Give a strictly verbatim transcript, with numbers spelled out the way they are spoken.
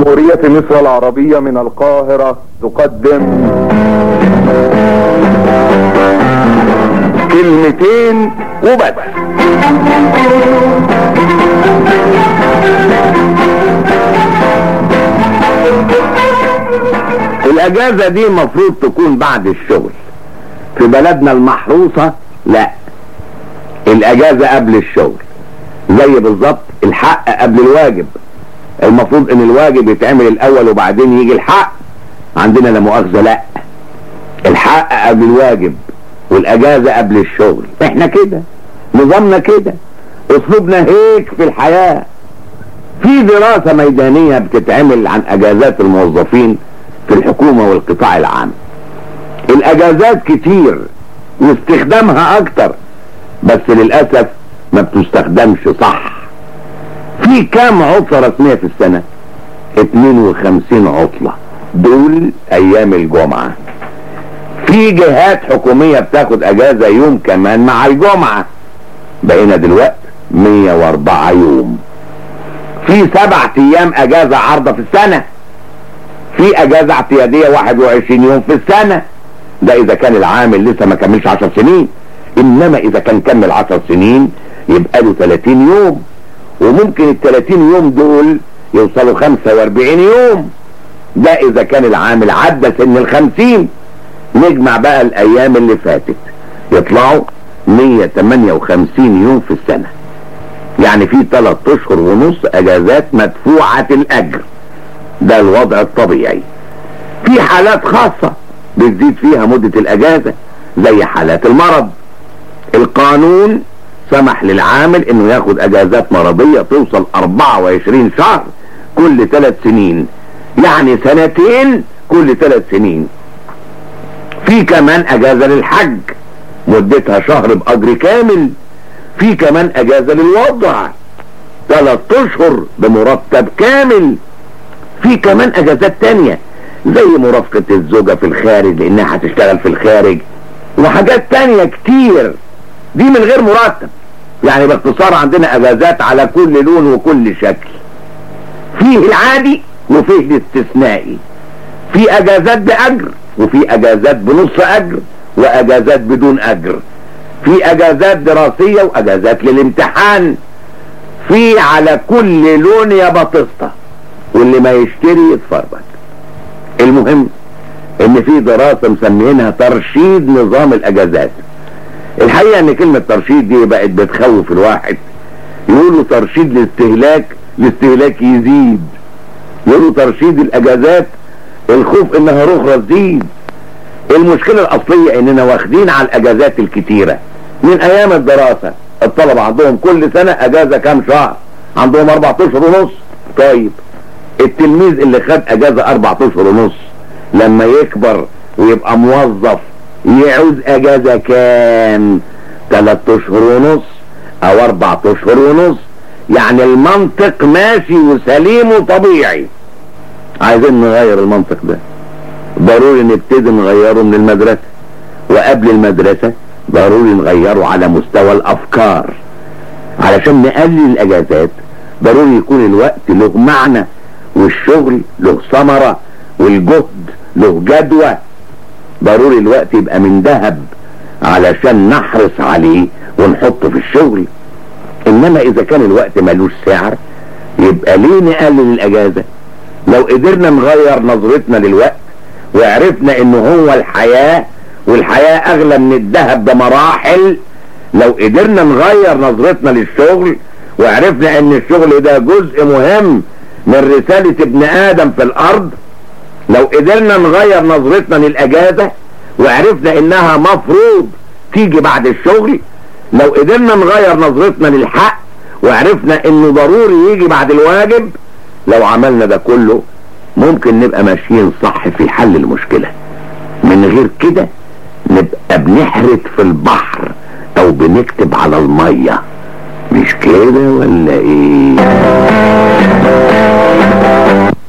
جمهورية مصر العربية من القاهرة تقدم كلمتين وبس. الاجازة دي مفروض تكون بعد الشغل. في بلدنا المحروسة لا، الاجازة قبل الشغل، زي بالظبط الحق قبل الواجب. المفروض ان الواجب يتعمل الاول وبعدين يجي الحق. عندنا لا مؤاخذة لا، الحق قبل الواجب والاجازة قبل الشغل. احنا كده نظامنا، كده اسلوبنا هيك في الحياة. في دراسة ميدانية بتتعمل عن اجازات الموظفين في الحكومة والقطاع العام. الاجازات كتير واستخدامها اكتر، بس للأسف ما بتستخدمش صح. في كام عطلة رسمية في السنة؟ اتنين وخمسين عطلة، دول ايام الجمعة. في جهات حكومية بتاخد اجازة يوم كمان مع الجمعة، بقينا دلوقتي مية واربعة يوم. في سبع ايام اجازة عارضة في السنة. في اجازة اعتيادية واحد وعشرين يوم في السنة، ده اذا كان العامل لسه ما كملش عشر سنين. انما اذا كان كمل عشر سنين يبقى له تلاتين يوم، وممكن التلاتين يوم دول يوصلوا خمسة واربعين يوم، ده اذا كان العامل عدى سن الخمسين. نجمع بقى الايام اللي فاتت يطلعوا مية تمانية وخمسين يوم في السنة، يعني في تلات اشهر ونص اجازات مدفوعة الاجر. ده الوضع الطبيعي. في حالات خاصة بتزيد فيها مدة الاجازة، زي حالات المرض. القانون سمح للعامل انه ياخد اجازات مرضية توصل اربعة وعشرين شهر كل ثلاث سنين، يعني سنتين كل ثلاث سنين. في كمان اجازة للحج مدتها شهر باجر كامل. في كمان اجازة للوضع ثلاث اشهر بمرتب كامل. في كمان اجازات تانية زي مرافقة الزوجة في الخارج لانها هتشتغل في الخارج، وحاجات تانية كتير دي من غير مرتب. يعني باختصار عندنا اجازات على كل لون وكل شكل. فيه العادي وفيه الاستثنائي. في اجازات باجر وفي اجازات بنص اجر واجازات بدون اجر. في اجازات دراسية واجازات للامتحان. في على كل لون يا بطسطة، واللي ما يشتري يتفرج. المهم ان في دراسة مسمينها ترشيد نظام الاجازات. الحقيقة ان كلمة ترشيد دي بقت بتخوف الواحد. يقولوا ترشيد الاستهلاك، الاستهلاك يزيد. يقولوا ترشيد الاجازات، الخوف انها رخرة تزيد. المشكلة الاصلية اننا واخدين على الاجازات الكتيرة. من ايام الدراسة الطلبة عندهم كل سنة اجازة كام شهر؟ عندهم اربعة اشهر ونص. طيب التلميذ اللي خد اجازة اربعة اشهر ونص لما يكبر ويبقى موظف يعوز اجازة كام؟ تلات اشهر ونص او اربع اشهر ونص. يعني المنطق ماشي وسليم وطبيعي. عايزين نغير المنطق ده، ضروري نبتدي نغيره من المدرسة، وقبل المدرسة ضروري نغيره على مستوى الافكار. علشان نقلل الاجازات ضروري يكون الوقت له معنى، والشغل له ثمرة، والجهد له جدوى. ضروري الوقت يبقى من ذهب علشان نحرص عليه ونحطه في الشغل. انما اذا كان الوقت ملوش سعر يبقى ليه نقلل الاجازة؟ لو قدرنا نغير نظرتنا للوقت وعرفنا انه هو الحياة، والحياة اغلى من الذهب بمراحل، لو قدرنا نغير نظرتنا للشغل وعرفنا ان الشغل ده جزء مهم من رسالة ابن ادم في الارض، لو قدرنا نغير نظرتنا للاجازة وعرفنا انها مفروض تيجي بعد الشغل، لو قدرنا نغير نظرتنا للحق وعرفنا انه ضروري يجي بعد الواجب، لو عملنا ده كله ممكن نبقى ماشيين صح في حل المشكلة. من غير كده نبقى بنحرت في البحر او بنكتب على المية. مش كده ولا ايه؟